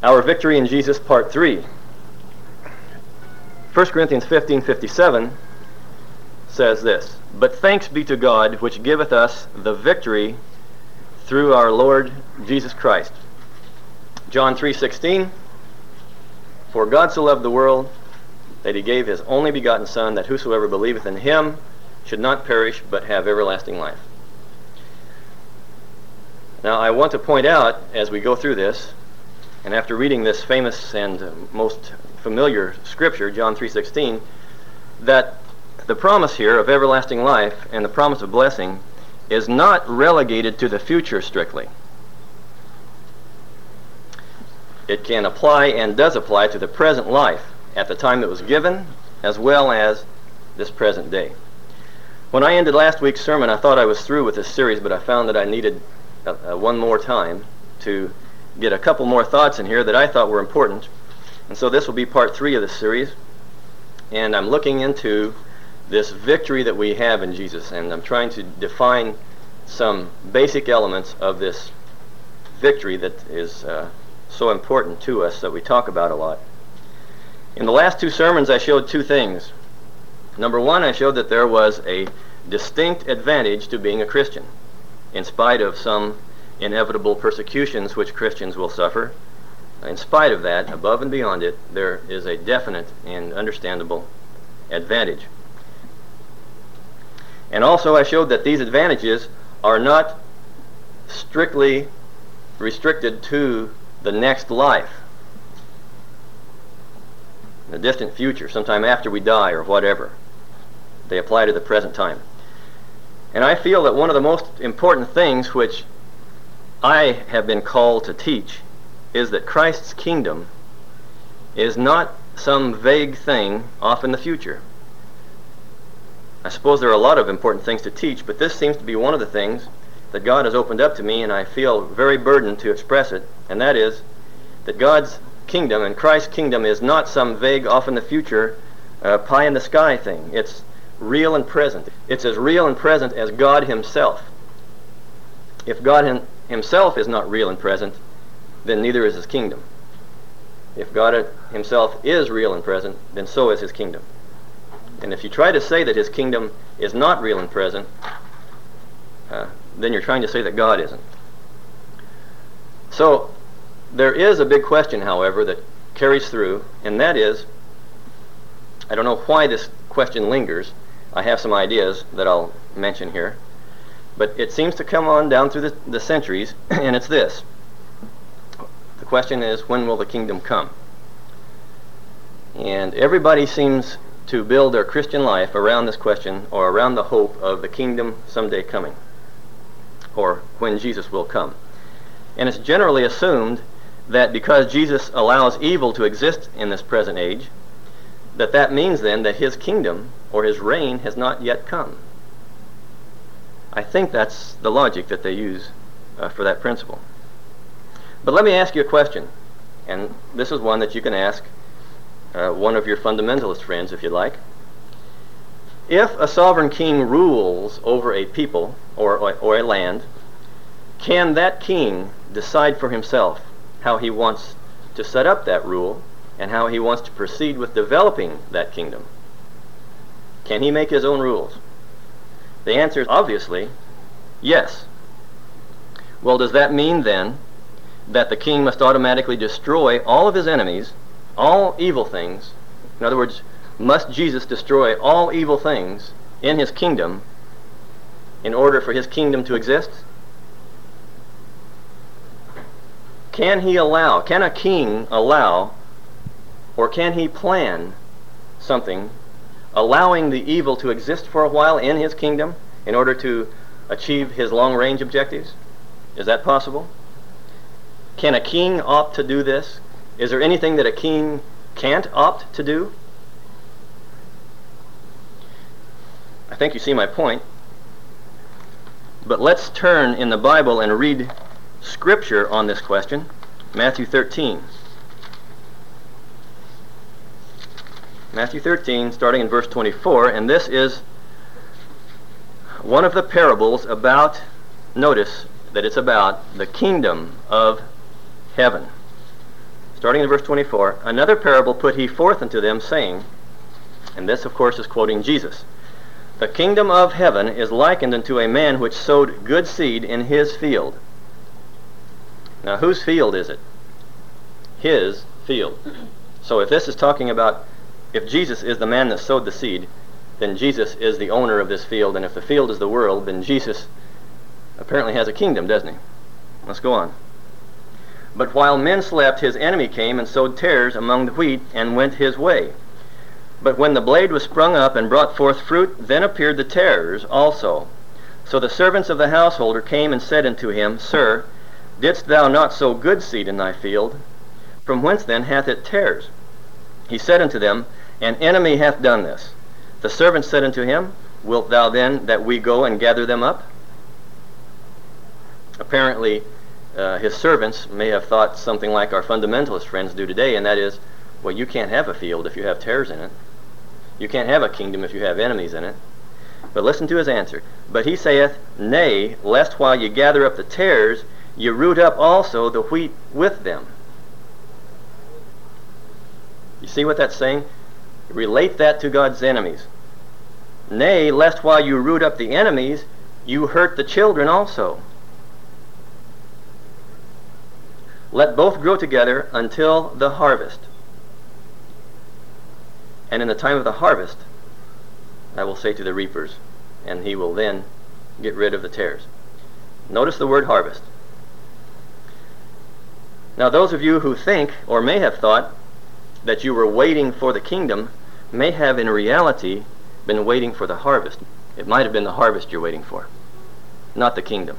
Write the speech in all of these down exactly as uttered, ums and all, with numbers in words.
Our Victory in Jesus, Part three. First Corinthians fifteen fifty-seven says this, "But thanks be to God, which giveth us the victory through our Lord Jesus Christ." John three sixteen, "For God so loved the world, that he gave his only begotten Son, that whosoever believeth in him should not perish, but have everlasting life." Now I want to point out, as we go through this, and after reading this famous and uh, most familiar scripture, John three sixteen, that the promise here of everlasting life and the promise of blessing is not relegated to the future strictly. It can apply and does apply to the present life at the time that was given, as well as this present day. When I ended last week's sermon, I thought I was through with this series, but I found that I needed uh, uh, one more time to get a couple more thoughts in here that I thought were important. And so this will be part three of this series. And I'm looking into this victory that we have in Jesus, and I'm trying to define some basic elements of this victory that is uh, so important to us that we talk about a lot. In the last two sermons, I showed two things. Number one, I showed that there was a distinct advantage to being a Christian, in spite of some inevitable persecutions which Christians will suffer. In spite of that, above and beyond it, there is a definite and understandable advantage. And also I showed that these advantages are not strictly restricted to the next life, the distant future, sometime after we die or whatever. They apply to the present time. And I feel that one of the most important things which I have been called to teach is that Christ's kingdom is not some vague thing off in the future. I suppose there are a lot of important things to teach, but this seems to be one of the things that God has opened up to me, and I feel very burdened to express it, and that is that God's kingdom and Christ's kingdom is not some vague off in the future uh, pie in the sky thing. It's real and present. It's as real and present as God himself. If God him, himself is not real and present, then neither is his kingdom. If God himself is real and present, then so is his kingdom. And if you try to say that his kingdom is not real and present, uh, then you're trying to say that God isn't. So there is a big question, however, that carries through, and that is, I don't know why this question lingers. I have some ideas that I'll mention here, but it seems to come on down through the, the centuries, and it's this. The question is, when will the kingdom come? And everybody seems to build their Christian life around this question, or around the hope of the kingdom someday coming, or when Jesus will come. And it's generally assumed that because Jesus allows evil to exist in this present age, that that means then that his kingdom or his reign has not yet come. I think that's the logic that they use uh, for that principle. But let me ask you a question, and this is one that you can ask uh, one of your fundamentalist friends if you like. If a sovereign king rules over a people or, or, or a land, can that king decide for himself how he wants to set up that rule and how he wants to proceed with developing that kingdom? Can he make his own rules? The answer is obviously yes. Well, does that mean then that the king must automatically destroy all of his enemies, all evil things? In other words, must Jesus destroy all evil things in his kingdom in order for his kingdom to exist? Can he allow, can a king allow, or can he plan something allowing the evil to exist for a while in his kingdom in order to achieve his long-range objectives? Is that possible? Can a king opt to do this? Is there anything that a king can't opt to do? I think you see my point. But let's turn in the Bible and read Scripture on this question. Matthew thirteen. Matthew thirteen, starting in verse twenty-four, and this is one of the parables about, notice that it's about the kingdom of heaven. starting in verse twenty-four, another parable put he forth unto them, saying, and this, of course, is quoting Jesus, the kingdom of heaven is likened unto a man which sowed good seed in his field. Now, whose field is it? His field. So if this is talking about, if Jesus is the man that sowed the seed, then Jesus is the owner of this field, and if the field is the world, then Jesus apparently has a kingdom, doesn't he? Let's go on. But while men slept, his enemy came and sowed tares among the wheat, and went his way. But when the blade was sprung up and brought forth fruit, then appeared the tares also. So the servants of the householder came and said unto him, Sir, didst thou not sow good seed in thy field? From whence then hath it tares? He said unto them, An enemy hath done this. The servants said unto him, Wilt thou then that we go and gather them up? Apparently, uh, his servants may have thought something like our fundamentalist friends do today, and that is, well, you can't have a field if you have tares in it. You can't have a kingdom if you have enemies in it. But listen to his answer. But he saith, Nay, lest while ye gather up the tares, ye root up also the wheat with them. You see what that's saying? Relate that to God's enemies. Nay, lest while you root up the enemies, you hurt the children also. Let both grow together until the harvest. And in the time of the harvest, I will say to the reapers, and he will then get rid of the tares. Notice the word harvest. Now those of you who think, or may have thought, that you were waiting for the kingdom, may have in reality been waiting for the harvest. It might have been the harvest you're waiting for, not the kingdom.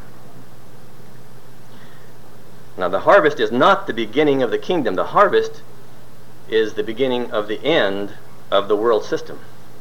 Now the harvest is not the beginning of the kingdom. The harvest is the beginning of the end of the world system.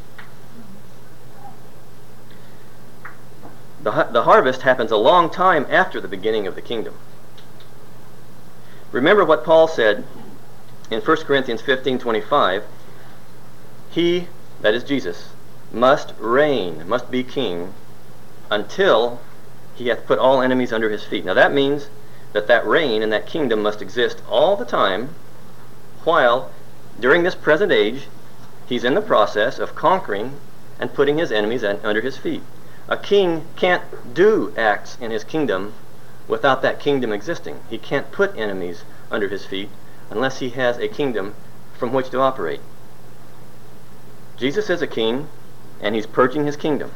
The, the harvest happens a long time after the beginning of the kingdom. Remember what Paul said in First Corinthians fifteen twenty-five. He, that is Jesus, must reign, must be king, until he hath put all enemies under his feet. Now that means that that reign and that kingdom must exist all the time, while during this present age he's in the process of conquering and putting his enemies under his feet. A king can't do acts in his kingdom without that kingdom existing. He can't put enemies under his feet unless he has a kingdom from which to operate. Jesus is a king, and he's purging his kingdom.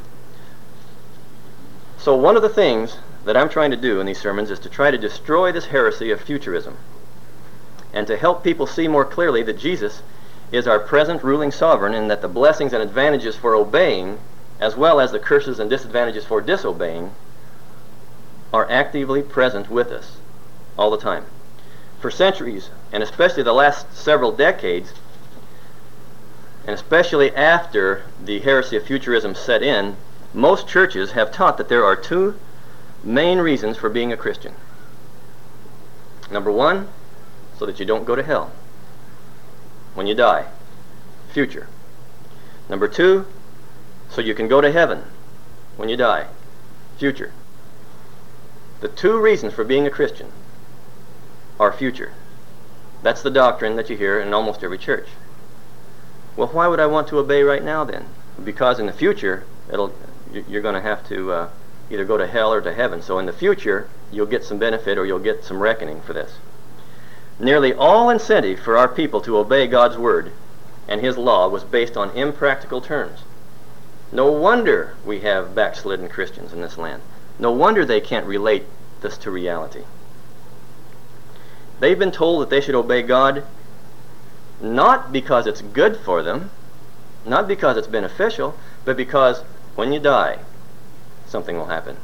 So one of the things that I'm trying to do in these sermons is to try to destroy this heresy of futurism, and to help people see more clearly that Jesus is our present ruling sovereign, and that the blessings and advantages for obeying, as well as the curses and disadvantages for disobeying, are actively present with us all the time. For centuries, and especially the last several decades, and especially after the heresy of futurism set in, most churches have taught that there are two main reasons for being a Christian. Number one, so that you don't go to hell when you die. Future. Number two, so you can go to heaven when you die. Future. The two reasons for being a Christian are future. That's the doctrine that you hear in almost every church. Well, why would I want to obey right now then? Because in the future, it'll you're going to have to uh, either go to hell or to heaven. So in the future, you'll get some benefit or you'll get some reckoning for this. Nearly all incentive for our people to obey God's word and his law was based on impractical terms. No wonder we have backslidden Christians in this land. No wonder they can't relate this to reality. They've been told that they should obey God not because it's good for them, not because it's beneficial, but because when you die, something will happen.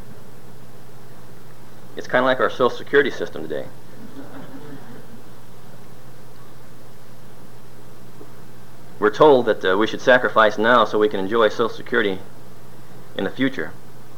It's kind of like our Social Security system today. We're told that uh, we should sacrifice now so we can enjoy Social Security in the future.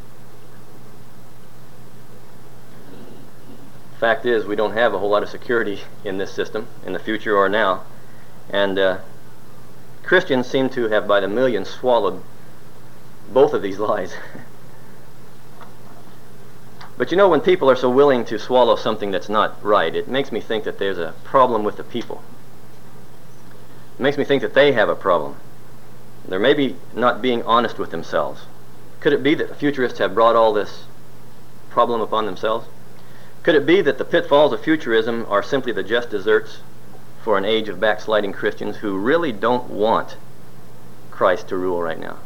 Fact is, we don't have a whole lot of security in this system, in the future or now. And uh, Christians seem to have by the millions swallowed both of these lies. But you know, when people are so willing to swallow something that's not right, it makes me think that there's a problem with the people. It makes me think that they have a problem. They're maybe not being honest with themselves. Could it be that the futurists have brought all this problem upon themselves? Could it be that the pitfalls of futurism are simply the just desserts for an age of backsliding Christians who really don't want Christ to rule right now?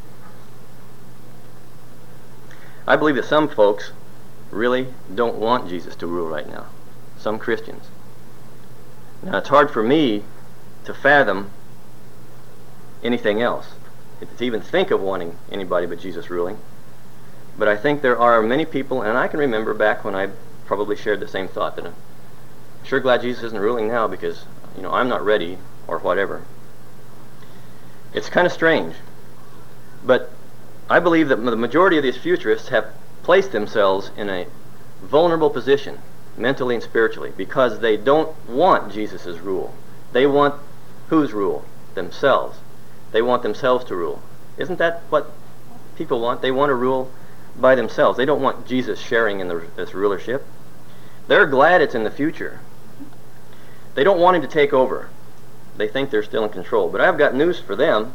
I believe that some folks really don't want Jesus to rule right now. Some Christians. Now, it's hard for me to fathom anything else, to even think of wanting anybody but Jesus ruling. But I think there are many people, and I can remember back when I probably shared the same thought, that I'm sure glad Jesus isn't ruling now because, you know, I'm not ready, or whatever. It's kind of strange. But I believe that the majority of these futurists have placed themselves in a vulnerable position, mentally and spiritually, because they don't want Jesus' rule. They want whose rule? Themselves. They want themselves to rule. Isn't that what people want? They want to rule by themselves. They don't want Jesus sharing in the, this rulership. They're glad it's in the future. They don't want him to take over. They think they're still in control. But I've got news for them.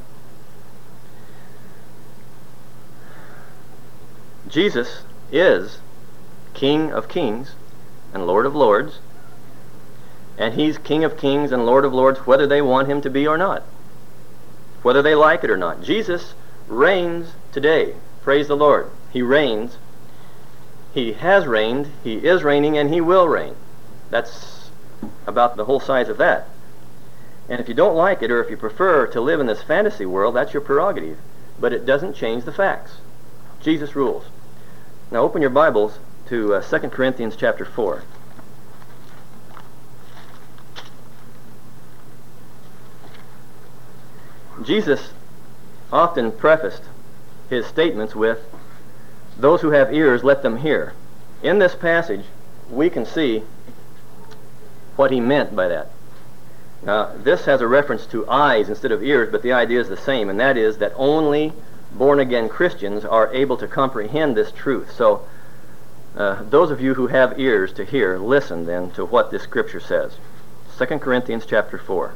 Jesus is King of Kings and Lord of Lords. And he's King of Kings and Lord of Lords whether they want him to be or not, whether they like it or not. Jesus reigns today. Praise the Lord. He reigns. He has reigned, he is reigning, and he will reign. That's about the whole size of that. And if you don't like it, or if you prefer to live in this fantasy world, that's your prerogative. But it doesn't change the facts. Jesus rules. Now open your Bibles to uh, Second Corinthians chapter four. Jesus often prefaced his statements with, "Those who have ears, let them hear." In this passage, we can see what he meant by that. Now, this has a reference to eyes instead of ears, but the idea is the same, and that is that only born-again Christians are able to comprehend this truth. So, uh, those of you who have ears to hear, listen then to what this scripture says. Second Corinthians chapter four.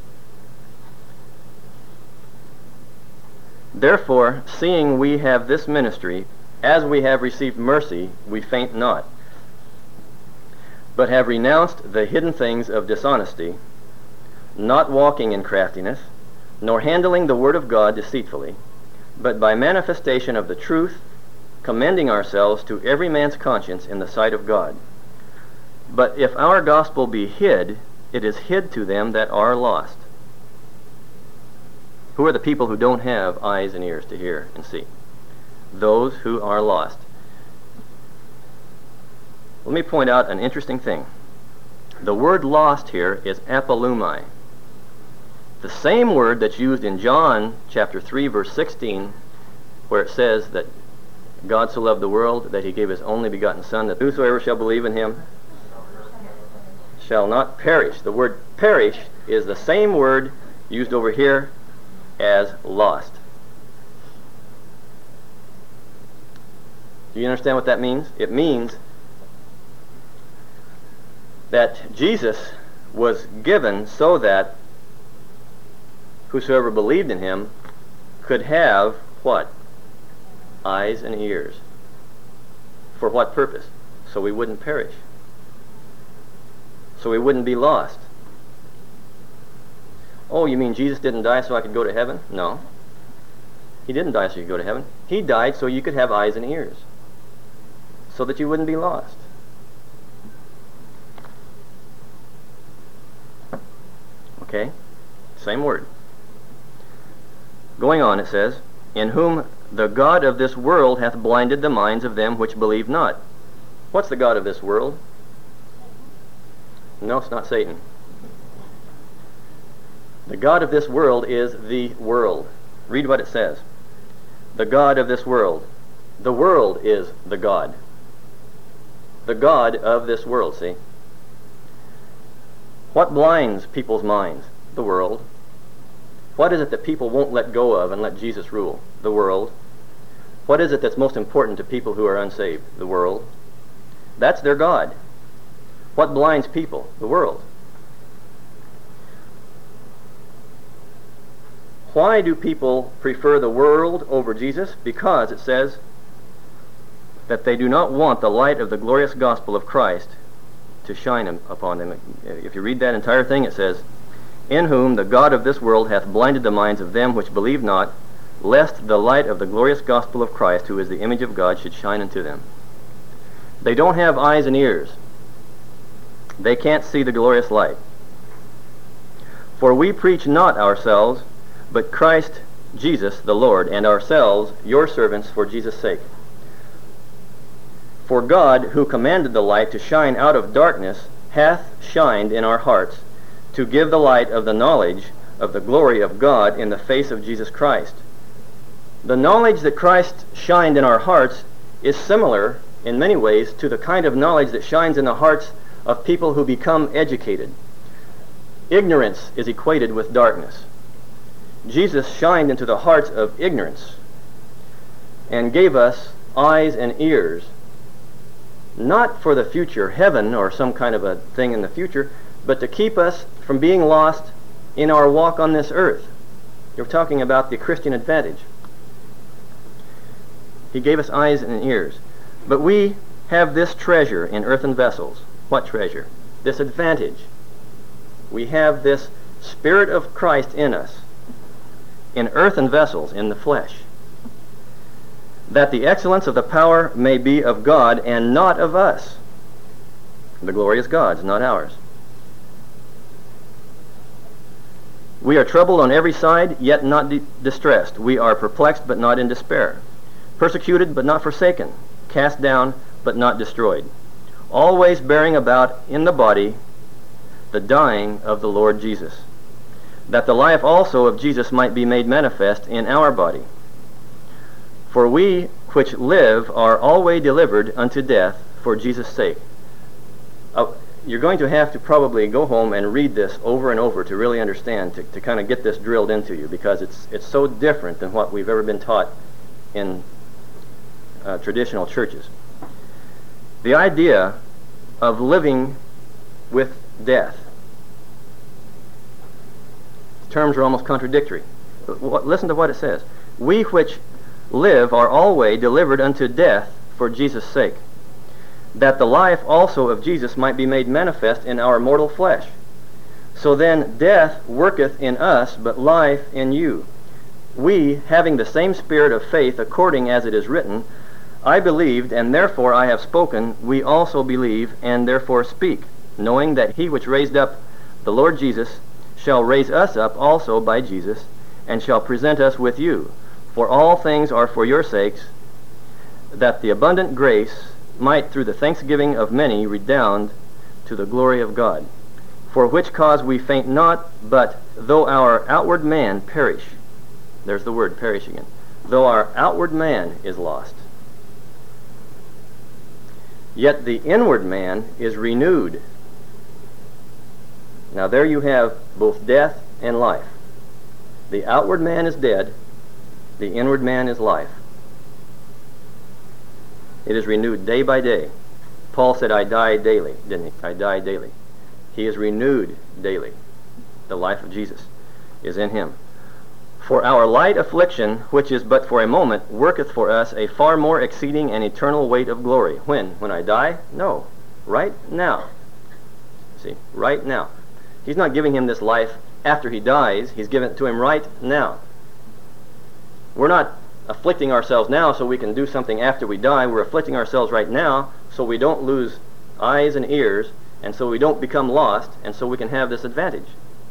"Therefore, seeing we have this ministry, as we have received mercy, we faint not, but have renounced the hidden things of dishonesty, not walking in craftiness, nor handling the word of God deceitfully, but by manifestation of the truth, commending ourselves to every man's conscience in the sight of God. But if our gospel be hid, it is hid to them that are lost." Who are the people who don't have eyes and ears to hear and see? Those who are lost. Let me point out an interesting thing. The word lost here is apolumai. The same word that's used in John chapter three verse sixteen, where it says that God so loved the world that he gave his only begotten Son, that whosoever shall believe in him shall not perish. The word perish is the same word used over here as lost. Do you understand what that means? It means that Jesus was given so that whosoever believed in him could have what? Eyes and ears. For what purpose? So we wouldn't perish. So we wouldn't be lost. Oh, you mean Jesus didn't die so I could go to heaven? No. He didn't die so you could go to heaven. He died so you could have eyes and ears, so that you wouldn't be lost. Okay? Same word. Going on, it says, "In whom the God of this world hath blinded the minds of them which believe not." What's the God of this world? No, it's not Satan. The God of this world is the world. Read what it says. The God of this world. The world is the God. The God of this world, see? What blinds people's minds? The world. What is it that people won't let go of and let Jesus rule? The world. What is it that's most important to people who are unsaved? The world. That's their God. What blinds people? The world. Why do people prefer the world over Jesus? Because it says that they do not want the light of the glorious gospel of Christ to shine upon them. If you read that entire thing, it says, "In whom the God of this world hath blinded the minds of them which believe not, lest the light of the glorious gospel of Christ, who is the image of God, should shine unto them." They don't have eyes and ears. They can't see the glorious light. "For we preach not ourselves, but Christ Jesus the Lord, and ourselves your servants for Jesus' sake. For God, who commanded the light to shine out of darkness, hath shined in our hearts, to give the light of the knowledge of the glory of God in the face of Jesus Christ." The knowledge that Christ shined in our hearts is similar in many ways to the kind of knowledge that shines in the hearts of people who become educated. Ignorance is equated with darkness. Jesus shined into the hearts of ignorance and gave us eyes and ears, not for the future, heaven or some kind of a thing in the future, but to keep us from being lost in our walk on this earth. You're talking about the Christian advantage. He gave us eyes and ears. But we have this treasure in earthen vessels. What treasure? This advantage. We have this Spirit of Christ in us, in earthen vessels, in the flesh, that the excellence of the power may be of God and not of us. The glory is God's, not ours. We are troubled on every side, yet not de- distressed. We are perplexed, but not in despair. Persecuted, but not forsaken. Cast down, but not destroyed. Always bearing about in the body the dying of the Lord Jesus, that the life also of Jesus might be made manifest in our body. For we which live are always delivered unto death for Jesus' sake. Uh, you're going to have to probably go home and read this over and over to really understand, to, to kind of get this drilled into you, because it's it's so different than what we've ever been taught in uh, traditional churches. The idea of living with death. Terms are almost contradictory. But what, listen to what it says. We which live are always delivered unto death for Jesus' sake, that the life also of Jesus might be made manifest in our mortal flesh. So then death worketh in us, but life in you. We, having the same spirit of faith, according as it is written, I believed, and therefore I have spoken, we also believe, and therefore speak, knowing that he which raised up the Lord Jesus shall raise us up also by Jesus, and shall present us with you. For all things are for your sakes, that the abundant grace might through the thanksgiving of many redound to the glory of God. For which cause we faint not, but though our outward man perish, there's the word perish again, though our outward man is lost, yet the inward man is renewed. Now there you have both death and life. The outward man is dead, the inward man is life. It is renewed day by day. Paul said, I die daily, didn't he? I die daily. He is renewed daily. The life of Jesus is in him. For our light affliction, which is but for a moment, worketh for us a far more exceeding and eternal weight of glory. When? When I die? No. Right now. See? Right now. He's not giving him this life after he dies. He's giving it to him right now. We're not afflicting ourselves now so we can do something after we die. We're afflicting ourselves right now so we don't lose eyes and ears, and so we don't become lost, and so we can have this advantage.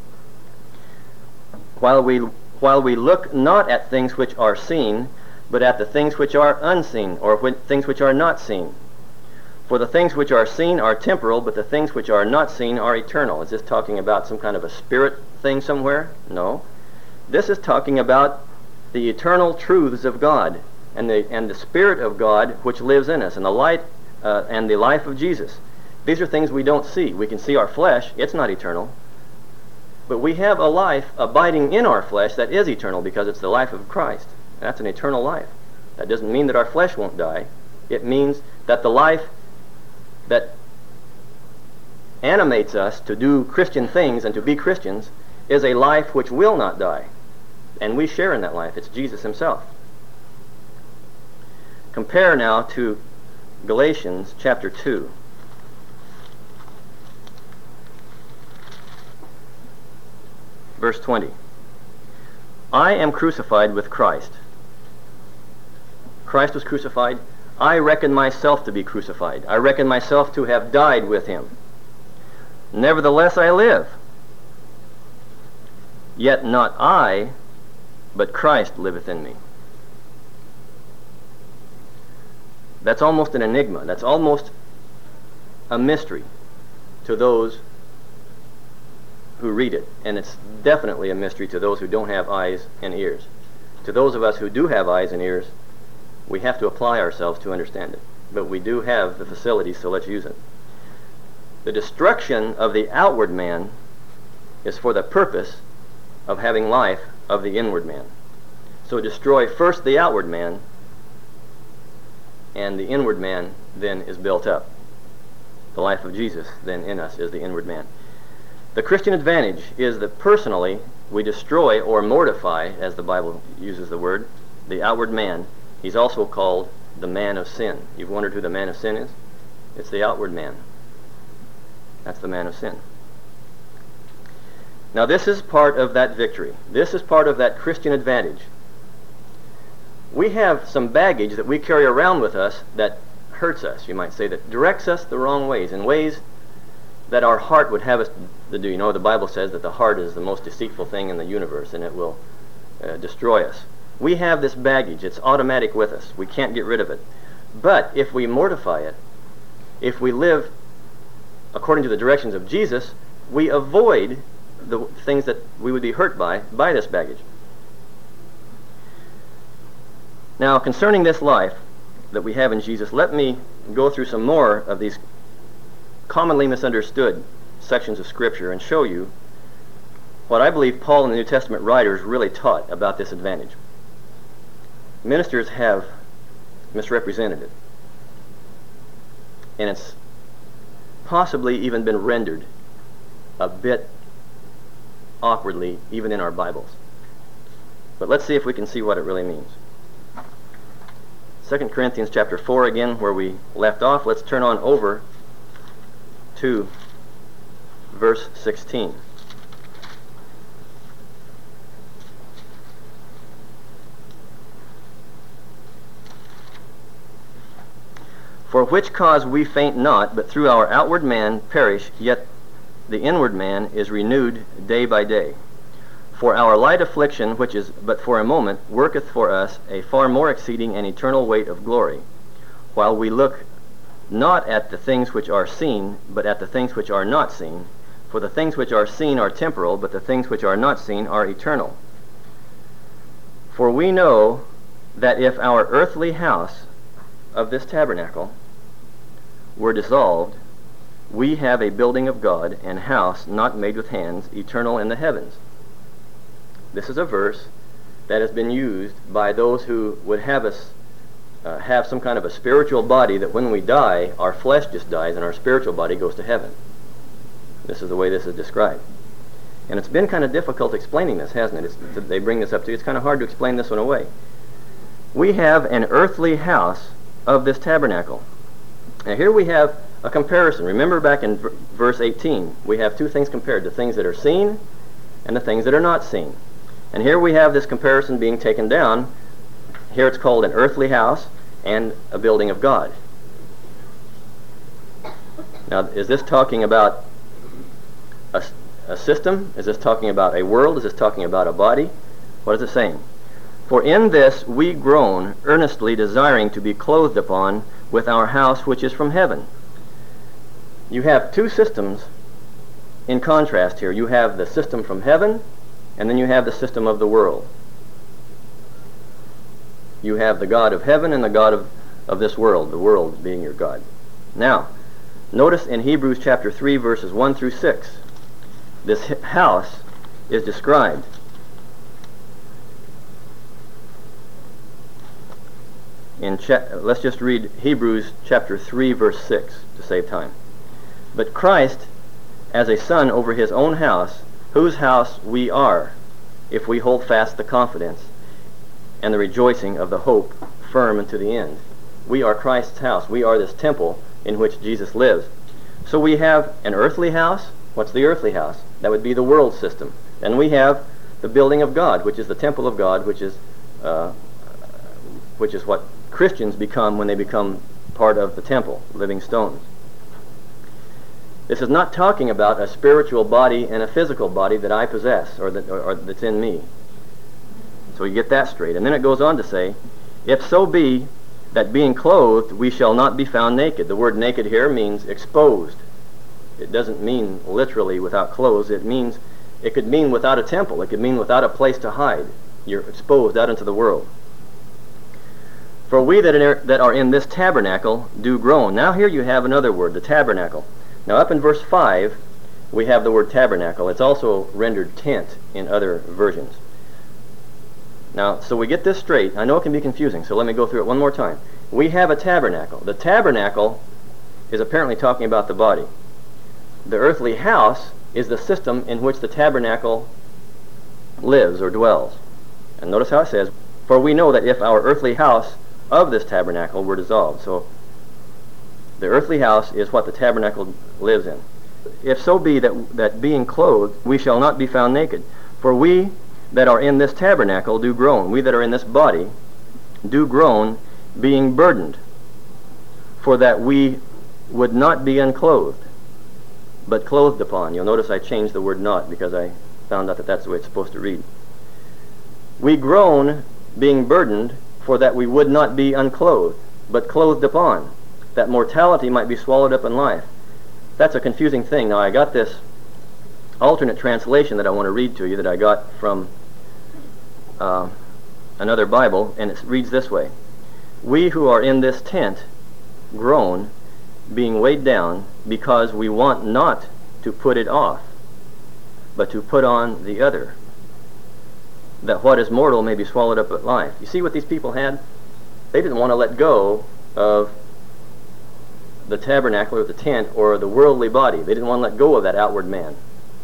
While we while we look not at things which are seen, but at the things which are unseen, or wh- things which are not seen. For the things which are seen are temporal, but the things which are not seen are eternal. Is this talking about some kind of a spirit thing somewhere? No. This is talking about the eternal truths of God, and the and the Spirit of God which lives in us, and the light uh, and the life of Jesus. These are things we don't see. We can see our flesh. It's not eternal. But we have a life abiding in our flesh that is eternal because it's the life of Christ. That's an eternal life. That doesn't mean that our flesh won't die. It means that the life that animates us to do Christian things and to be Christians is a life which will not die. And we share in that life. It's Jesus himself. Compare now to Galatians chapter two. Verse twenty. I am crucified with Christ. Christ was crucified. I reckon myself to be crucified. I reckon myself to have died with him. Nevertheless I live. Yet not I, but Christ liveth in me. That's almost an enigma. That's almost a mystery to those who read it. And it's definitely a mystery to those who don't have eyes and ears. To those of us who do have eyes and ears, we have to apply ourselves to understand it. But we do have the facilities, so let's use it. The destruction of the outward man is for the purpose of having life of the inward man. So destroy first the outward man, and the inward man then is built up. The life of Jesus then in us is the inward man. The Christian advantage is that personally we destroy or mortify, as the Bible uses the word, the outward man. He's also called the man of sin. You've wondered who the man of sin is? It's the outward man. That's the man of sin. Now this is part of that victory. This is part of that Christian advantage. We have some baggage that we carry around with us that hurts us, you might say, that directs us the wrong ways, in ways that our heart would have us to do. You know, the Bible says that the heart is the most deceitful thing in the universe, and it will uh, destroy us. We have this baggage. It's automatic with us. We can't get rid of it. But if we mortify it, if we live according to the directions of Jesus, we avoid the things that we would be hurt by, by this baggage. Now, concerning this life that we have in Jesus, let me go through some more of these commonly misunderstood sections of Scripture and show you what I believe Paul and the New Testament writers really taught about this advantage. Ministers have misrepresented it, and it's possibly even been rendered a bit awkwardly even in our Bibles. But let's see if we can see what it really means. Second Corinthians chapter four again, where we left off. Let's turn on over to verse sixteen. For which cause we faint not, but through our outward man perish, yet the inward man is renewed day by day. For our light affliction, which is but for a moment, worketh for us a far more exceeding and eternal weight of glory, while we look not at the things which are seen, but at the things which are not seen. For the things which are seen are temporal, but the things which are not seen are eternal. For we know that if our earthly house of this tabernacle were dissolved, we have a building of God, and house not made with hands, eternal in the heavens. This is a verse that has been used by those who would have us uh, have some kind of a spiritual body, that when we die, our flesh just dies and our spiritual body goes to heaven. This is the way this is described. And it's been kind of difficult explaining this, hasn't it? It's, they bring this up to you. It's kind of hard to explain this one away. We have an earthly house of this tabernacle. Now here we have a comparison. Remember back in v- verse eighteen, we have two things compared, the things that are seen and the things that are not seen. And here we have this comparison being taken down. Here it's called an earthly house and a building of God. Now, is this talking about a, a system? Is this talking about a world? Is this talking about a body? What is it saying? For in this we groan, earnestly desiring to be clothed upon with our house which is from heaven. You have two systems in contrast here. You have the system from heaven, and then you have the system of the world. You have the God of heaven and the God of, of this world, the world being your God. Now, notice in Hebrews chapter three, verses one through six, this house is described. in cha- let's just read Hebrews chapter three, verse six, to save time. But Christ, as a son over his own house, whose house we are, if we hold fast the confidence and the rejoicing of the hope firm unto the end. We are Christ's house. We are this temple in which Jesus lives. So we have an earthly house. What's the earthly house? That would be the world system. Then we have the building of God, which is the temple of God, which is uh, which is what Christians become when they become part of the temple, living stones. This is not talking about a spiritual body and a physical body that I possess, or, that, or, or that's in me. So you get that straight. And then it goes on to say, if so be that being clothed we shall not be found naked. The word naked here means exposed. It doesn't mean literally without clothes. It means, it could mean without a temple. It could mean without a place to hide. You're exposed out into the world. For we that are, that are in this tabernacle do groan. Now here you have another word, the tabernacle. Now up in verse five, we have the word tabernacle. It's also rendered tent in other versions. Now, so we get this straight. I know it can be confusing, so let me go through it one more time. We have a tabernacle. The tabernacle is apparently talking about the body. The earthly house is the system in which the tabernacle lives or dwells. And notice how it says, for we know that if our earthly house of this tabernacle were dissolved. So the earthly house is what the tabernacle lives in. If so be that, that being clothed we shall not be found naked. For we that are in this tabernacle do groan. We that are in this body do groan, being burdened, for that we would not be unclothed, but clothed upon. You'll notice I changed the word not because I found out that that's the way it's supposed to read. We groan, being burdened, for that we would not be unclothed, but clothed upon, that mortality might be swallowed up in life. That's a confusing thing. Now I got this alternate translation that I want to read to you that I got from uh, another Bible, and it reads this way. We who are in this tent groan, being weighed down, because we want not to put it off, but to put on the other, that what is mortal may be swallowed up with life. You see what these people had? They didn't want to let go of the tabernacle or the tent or the worldly body. They didn't want to let go of that outward man.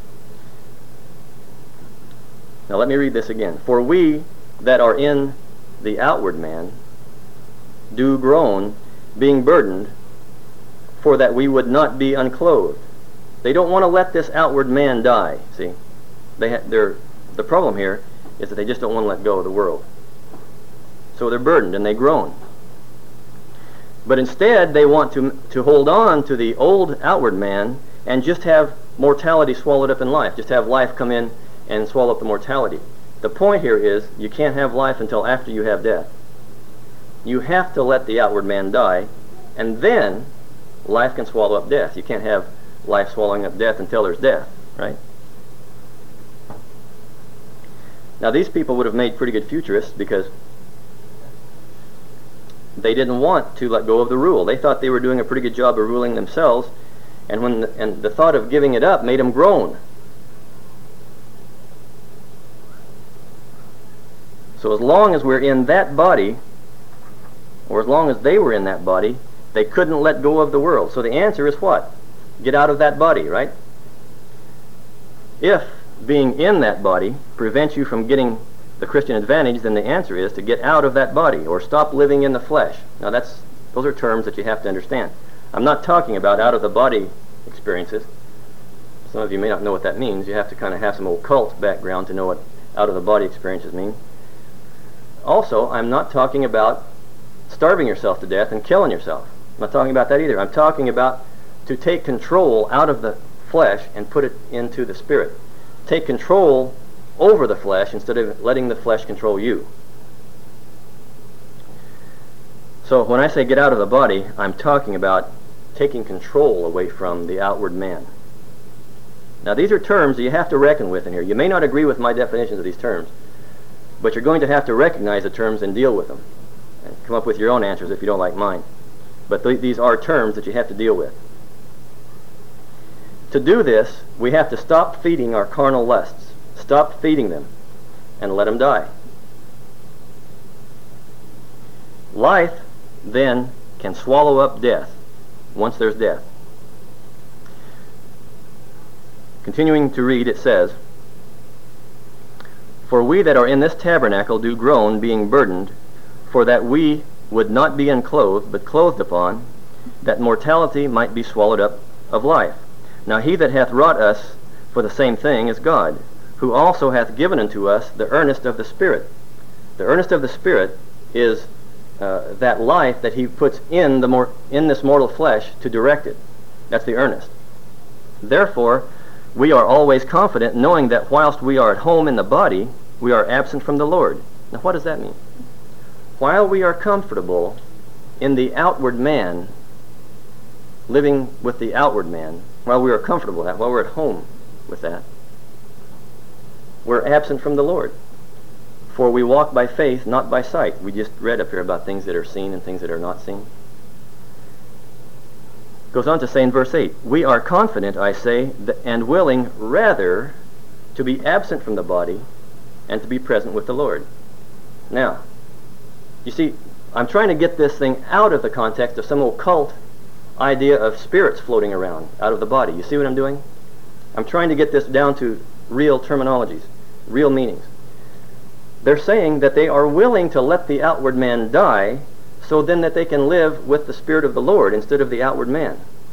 Now let me read this again. For we that are in the outward man do groan, being burdened, for that we would not be unclothed. They don't want to let this outward man die. See, they ha- they're, the problem here is that they just don't want to let go of the world. So they're burdened and they groan. But instead they want to, to hold on to the old outward man and just have mortality swallowed up in life. Just have life come in and swallow up the mortality. The point here is you can't have life until after you have death. You have to let the outward man die, and then life can swallow up death. You can't have life swallowing up death until there's death, right? Now these people would have made pretty good futurists because they didn't want to let go of the rule. They thought they were doing a pretty good job of ruling themselves, and when the, and the thought of giving it up made them groan. So as long as we're in that body, or as long as they were in that body, they couldn't let go of the world. So the answer is what? Get out of that body, right? If being in that body prevents you from getting the Christian advantage, then the answer is to get out of that body, or stop living in the flesh. Now that's, those are terms that you have to understand. I'm not talking about out of the body experiences. Some of you may not know what that means. You have to kind of have some occult background to know what out of the body experiences mean. Also, I'm not talking about starving yourself to death and killing yourself. I'm not talking about that either. I'm talking about to take control out of the flesh and put it into the spirit. Take control over the flesh instead of letting the flesh control you. So when I say get out of the body, I'm talking about taking control away from the outward man. Now these are terms that you have to reckon with in here. You may not agree with my definitions of these terms, but you're going to have to recognize the terms and deal with them. And come up with your own answers if you don't like mine. But th- these are terms that you have to deal with. To do this, we have to stop feeding our carnal lusts. Stop feeding them and let them die. Life then can swallow up death once there's death. Continuing to read, it says, "For we that are in this tabernacle do groan, being burdened, for that we would not be unclothed, but clothed upon, that mortality might be swallowed up of life. Now he that hath wrought us for the same thing is God, who also hath given unto us the earnest of the Spirit." The earnest of the Spirit is uh, that life that he puts in the mor- in this mortal flesh to direct it. That's the earnest. Therefore, we are always confident, knowing that whilst we are at home in the body, we are absent from the Lord. Now what does that mean? While we are comfortable in the outward man, living with the outward man, while we are comfortable with that, while we're at home with that, we're absent from the Lord. For we walk by faith, not by sight. We just read up here about things that are seen and things that are not seen. Goes on to say in verse eight, "We are confident, I say, th- and willing rather to be absent from the body and to be present with the Lord." Now, you see, I'm trying to get this thing out of the context of some occult idea of spirits floating around out of the body. You see what I'm doing? I'm trying to get this down to real terminologies, real meanings. They're saying that they are willing to let the outward man die so then that they can live with the Spirit of the Lord instead of the outward man.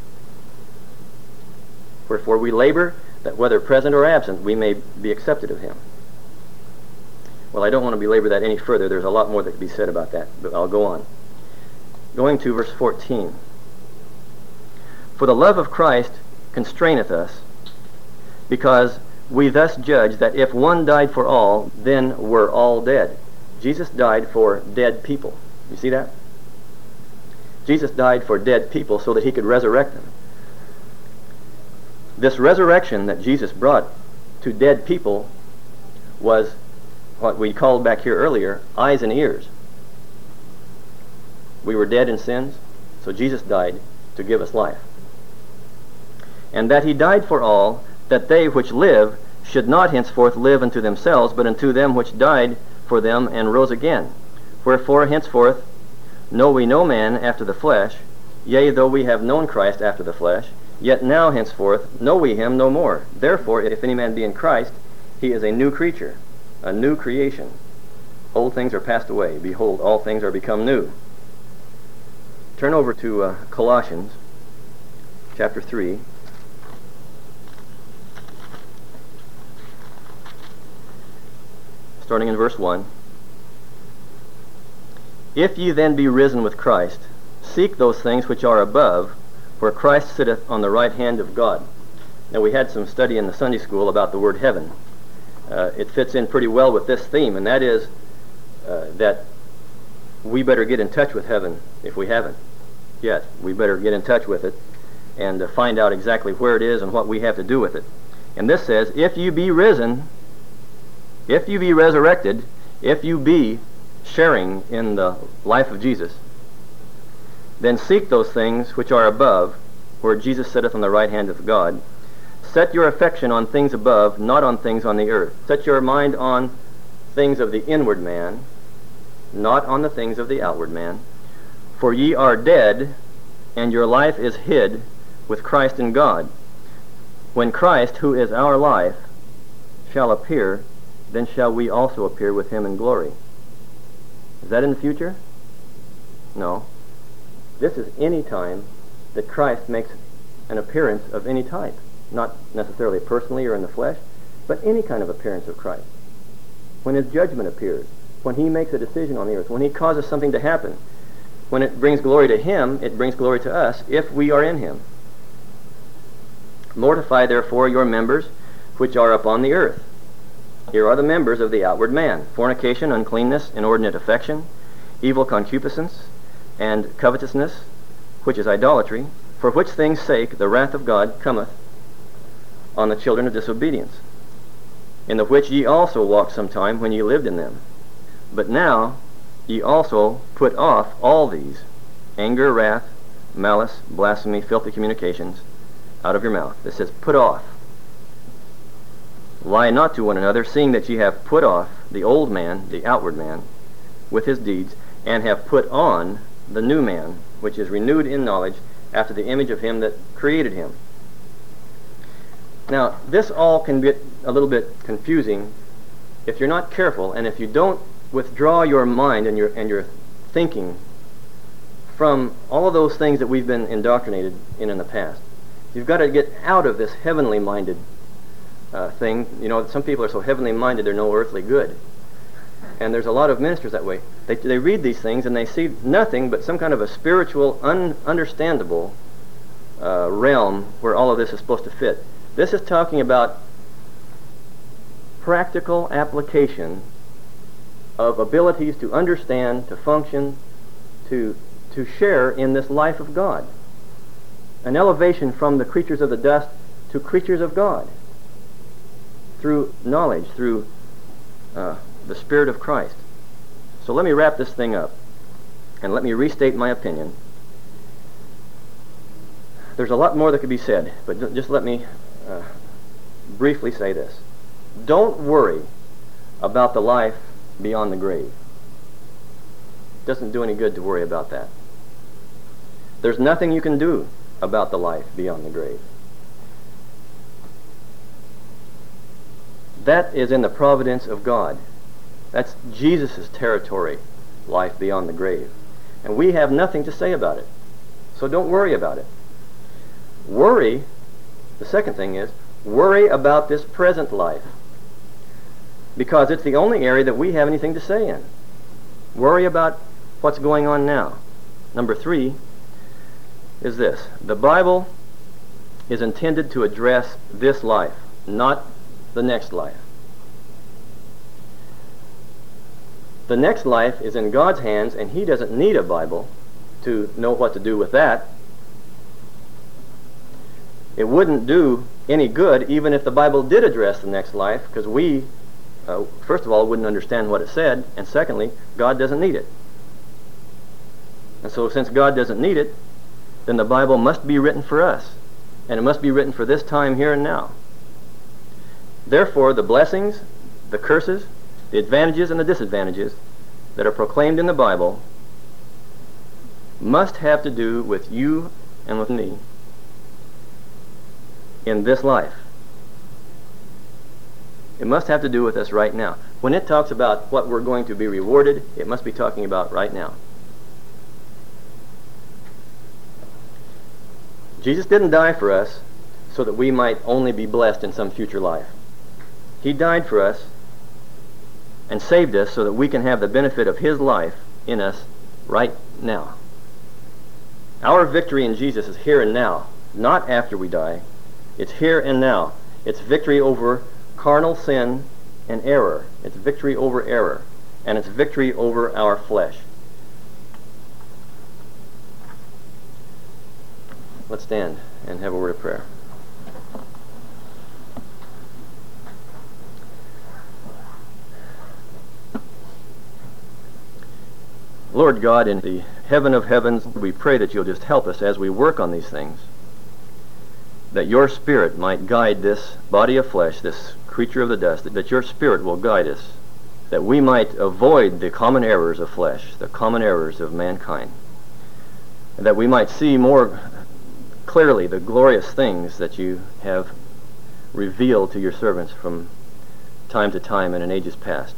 Wherefore we labor that whether present or absent we may be accepted of him. Well, I don't want to belabor that any further. There's a lot more that could be said about that, but I'll go on. Going to verse fourteen. "For the love of Christ constraineth us, because we thus judge that if one died for all, then were all dead." Jesus died for dead people. You see that? Jesus died for dead people so that he could resurrect them. This resurrection that Jesus brought to dead people was what we called back here earlier, eyes and ears. We were dead in sins, so Jesus died to give us life. "And that he died for all, that they which live should not henceforth live unto themselves, but unto them which died for them and rose again. Wherefore henceforth know we no man after the flesh, yea, though we have known Christ after the flesh, yet now henceforth know we him no more. Therefore, if any man be in Christ, he is a new creature, a new creation. Old things are passed away. Behold, all things are become new." Turn over to uh, Colossians chapter three. Starting in verse one. "If ye then be risen with Christ, seek those things which are above, where Christ sitteth on the right hand of God." Now, we had some study in the Sunday school about the word heaven. Uh, it fits in pretty well with this theme, and that is uh, that we better get in touch with heaven if we haven't yet. We better get in touch with it and uh, find out exactly where it is and what we have to do with it. And this says, if you be risen, if you be resurrected, if you be sharing in the life of Jesus, then seek those things which are above, where Jesus sitteth on the right hand of God. Set your affection on things above, not on things on the earth. Set your mind on things of the inward man, not on the things of the outward man. For ye are dead, and your life is hid with Christ in God. When Christ, who is our life, shall appear, then shall we also appear with him in glory. Is that in the future? No. This is any time that Christ makes an appearance of any type. Not necessarily personally or in the flesh, but any kind of appearance of Christ. When his judgment appears, when he makes a decision on the earth, when he causes something to happen, when it brings glory to him, it brings glory to us if we are in him. Mortify therefore your members which are upon the earth. Here are the members of the outward man: fornication, uncleanness, inordinate affection, evil concupiscence, and covetousness, which is idolatry, for which things' sake the wrath of God cometh on the children of disobedience, in the which ye also walked sometime when ye lived in them. But now ye also put off all these: anger, wrath, malice, blasphemy, filthy communications out of your mouth. It says, put off. Lie not to one another, seeing that ye have put off the old man, the outward man, with his deeds, and have put on the new man, which is renewed in knowledge after the image of him that created him. Now, this all can get a little bit confusing if you're not careful, and if you don't withdraw your mind and your and your thinking from all of those things that we've been indoctrinated in in the past. You've got to get out of this heavenly minded uh, thing. You know, some people are so heavenly minded they're no earthly good. And there's a lot of ministers that way. They, they read these things and they see nothing but some kind of a spiritual, ununderstandable uh, realm where all of this is supposed to fit. This is talking about practical application of abilities to understand, to function, to, to share in this life of God. An elevation from the creatures of the dust to creatures of God through knowledge, through uh, the Spirit of Christ. So let me wrap this thing up and let me restate my opinion. There's a lot more that could be said, but just let me uh, briefly say this. Don't worry about the life beyond the grave. It doesn't do any good to worry about that. There's nothing you can do about the life beyond the grave. That is in the providence of God. That's Jesus' territory, life beyond the grave. And we have nothing to say about it. So don't worry about it. Worry, the second thing is, worry about this present life. Because it's the only area that we have anything to say in. Worry about what's going on now. Number three is this. The Bible is intended to address this life, not the next life. The next life is in God's hands, and He doesn't need a Bible to know what to do with that. It wouldn't do any good even if the Bible did address the next life, because we, uh, first of all, wouldn't understand what it said, and secondly, God doesn't need it. And so since God doesn't need it, then the Bible must be written for us, and it must be written for this time here and now. Therefore, the blessings, the curses, the advantages and the disadvantages that are proclaimed in the Bible must have to do with you and with me in this life. It must have to do with us right now. When it talks about what we're going to be rewarded, it must be talking about right now. Jesus didn't die for us so that we might only be blessed in some future life. He died for us and saved us so that we can have the benefit of His life in us right now. Our victory in Jesus is here and now, not after we die. It's here and now. It's victory over carnal sin and error. It's victory over error. And it's victory over our flesh. Let's stand and have a word of prayer. Lord God, in the heaven of heavens, we pray that You'll just help us as we work on these things, that Your Spirit might guide this body of flesh, this creature of the dust, that Your Spirit will guide us, that we might avoid the common errors of flesh, the common errors of mankind, and that we might see more clearly the glorious things that You have revealed to Your servants from time to time and in ages past.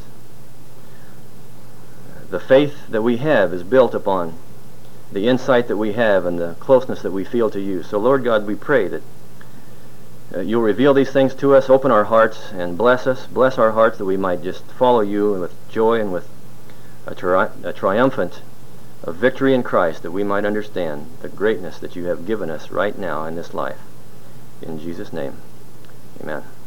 The faith that we have is built upon the insight that we have and the closeness that we feel to You. So, Lord God, we pray that uh, You'll reveal these things to us, open our hearts, and bless us. Bless our hearts that we might just follow You with joy and with a, tri- a triumphant a victory in Christ, that we might understand the greatness that You have given us right now in this life. In Jesus' name, amen.